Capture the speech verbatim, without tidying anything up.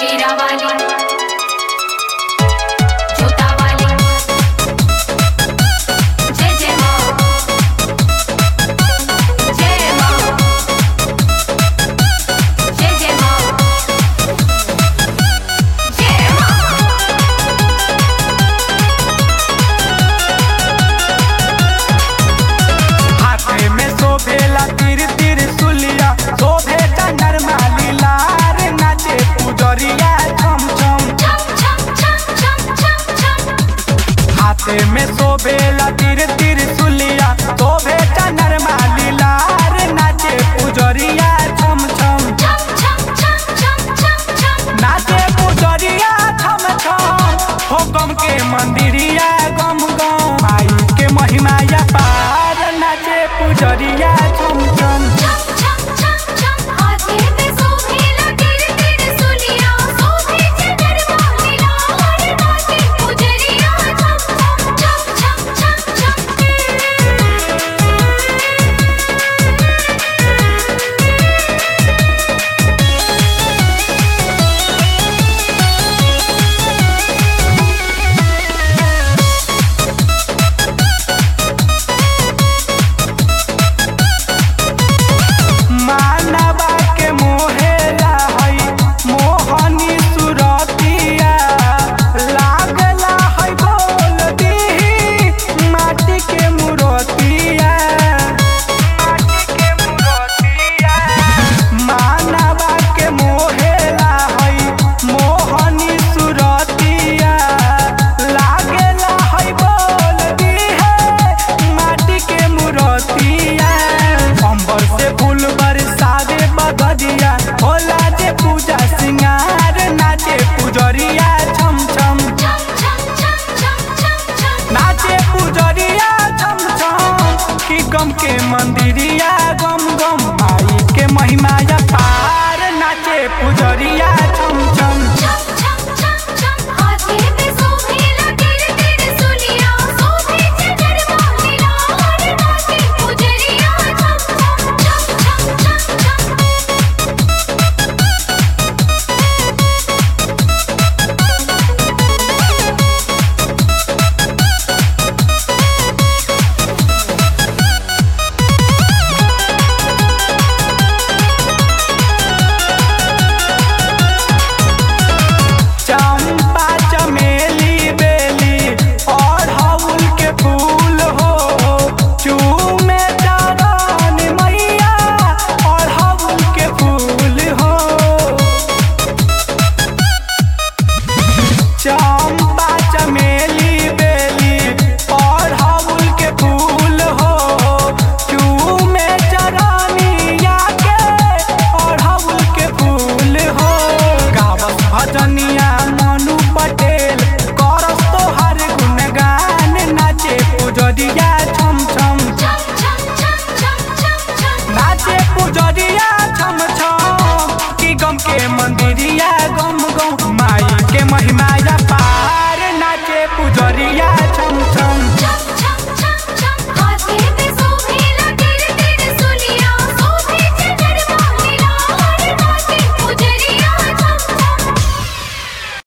शेरा वाली जोता वाली जय जय माँ जय माँ जय जय माँ जय माँ। हाथे में शोभेला तीर तीर सुलिया शोभे चंदर माली लार नाचे पुजरिया छम छम छम छम छम छम छम छम हाथे में शोभेला तीर तीर सुलिया शोभे चंदर माली लार नाचे पुजरिया छम छम छम छम छम छम छम छम। नाचे पुजरिया छम छम हो गम के मंदिरिया गम गम आई के महिमा या पार नाचे पुजरिया छम छम छम छम छम छम हाथे में शोभेला तीर तीर सुलिया शोभे चंदर माली लार नाचे पुजरिया छम छम छम छम छम छम। मानवा के मोहेला हई मोहनी सुरतिया लागला हई बोल दीही माटी के मूर्तिया माटी के मूर्तिया मानवा के मोहेला हई मोहनी सुरतिया लागला हई बोल दीहे माटी के मूर्तिया अंबर से फूल बरसावे बगदिया होला जे पूजा सिंगार नाचे पुजरिया छम छम छम छम छम छम छम छम। नाचे पुजरिया छम छम कि गम के मंदिरिया गम गम आई के महिमा या पार नाचे पुजरिया छम छम छम छम छम छम हाथे में शोभेला तीर तीर सुलिया शोभे चंदर माली लार नाचे पुजरिया छम छम छम छम छम छम। चंपा चमेली बेली और हउल के फूल हो चूमे चरण मैया और हउल के फूल हो चंपा चमेली बेली और हउल के फूल हो चूमे चरनिया के और हउल के फूल हो गावस भजनिया मनु पटेल करस तोहर गुणगान नाचे पुजरिया छम छम छम छम छम छम छम छम। नाचे पुजरिया छम छम कि गम के मंदिरिया गम गम माई के महिमा या पार नाचे पुजरिया